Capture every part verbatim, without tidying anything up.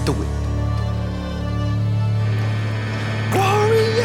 through it. Gloria!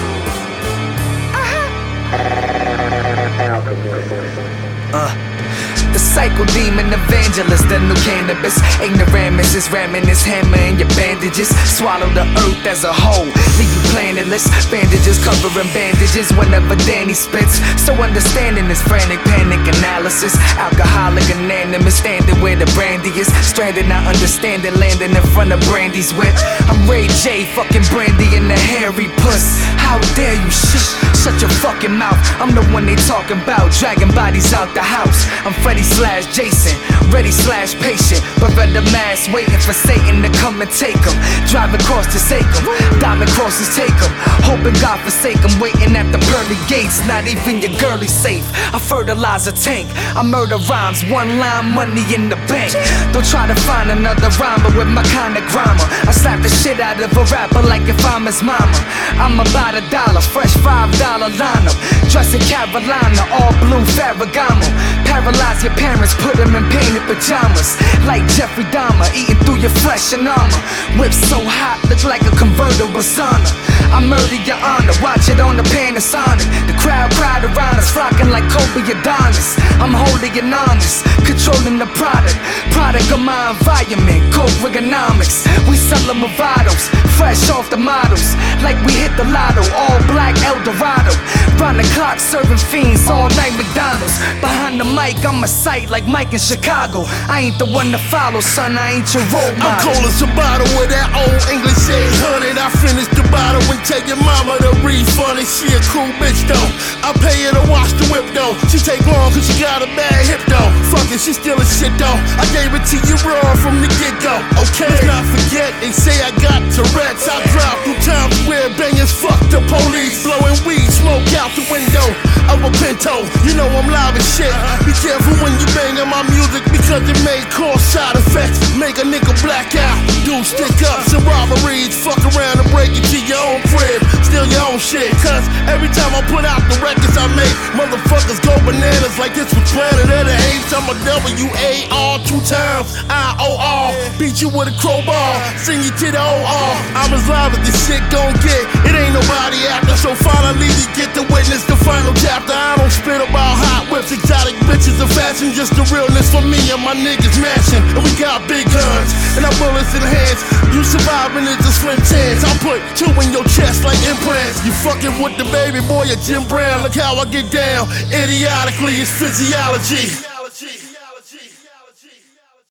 Uh. The psycho demon evangelist, the new cannabis. Ignoramus is ramming his hammer in your bandages. Swallow the earth as a whole, leave you planetless. Bandages covering bandages whenever Danny spits. So understanding is frantic panic analysis. Alcoholic anonymous, standing where the brandy is. Stranded not understanding, landing in front of Brandy's whip. I'm Ray J, fucking Brandy in the hairy puss. How dare you shush, shut your fucking mouth. I'm the one they talking about, dragging bodies out the house. I'm Freddy slash Jason, ready slash patient, but read the mask, waiting for Satan to come and take him. Drive across to take him, diamond crosses take him. Hoping God forsake him, waiting at the pearly gates. Not even your girlie's safe. I fertilize a tank, I murder rhymes, one line money in the bank. Don't try to find another rhymer with my kind of grammar. I slap the shit out of a rapper like if I'm his mama. I'm about a dollar, fresh five dollar lineup. Dressed in Carolina, all blue Ferragamo. Paralyze your parents, put them in painted pajamas. Like Jeffrey Dahmer, eating through your flesh and armor. Whip so hot, look like a convertible sauna. I murder your honor, watch it on the Panasonic. The crowd crowd around us, flocking like Kobe Adonis. I'm holy and honest, controlling the product. Product of my environment, code ergonomics. We sellin' Movados, fresh off the models. Like we hit the lotto, all black Eldorado. Round the clock serving fiends, all night McDonald's. Behind the mic, I'm a sight like Mike in Chicago. I ain't the one to follow, son, I ain't your role model. I'm cold as a bottle with that old English eight hundred. I finished the bottle and tell your mama to refund it. She a cool bitch though, I pay her to wash the whip though. She take long cause she got a bad hip though. Fuck it, she still a shit though. I gave it to you raw from the get-go. Okay, let's not forget and say I got Tourette's. I drive through Times Square, bangers, fuck the police. Blowing weed, smoke out the window of a Pinto. You know I'm live as shit. Be careful when you bangin' my music because it may cause side effects. Make a nigga black out, do stick ups and robberies. Fuck around and break it to your own crib, steal your own shit. Cause every time I put out the records I make, motherfuckers go bananas like this was Planet of the Apes. I'm a W A R two times I O R. Beat you with a crowbar, sing you to the O R. I'm as live as this shit gon' get. It ain't nobody after, so finally you get to witness the final chapter. I don't spit about hot whips, exotic bitches, and fashion. Just the realness for me and my niggas mashing. And we got big guns and our bullets in hands. You surviving is a slim chance. I'll put two in your chest like implants. You fucking with the baby boy at Jim Brown. Look how I get down. Idiotically, it's physiology.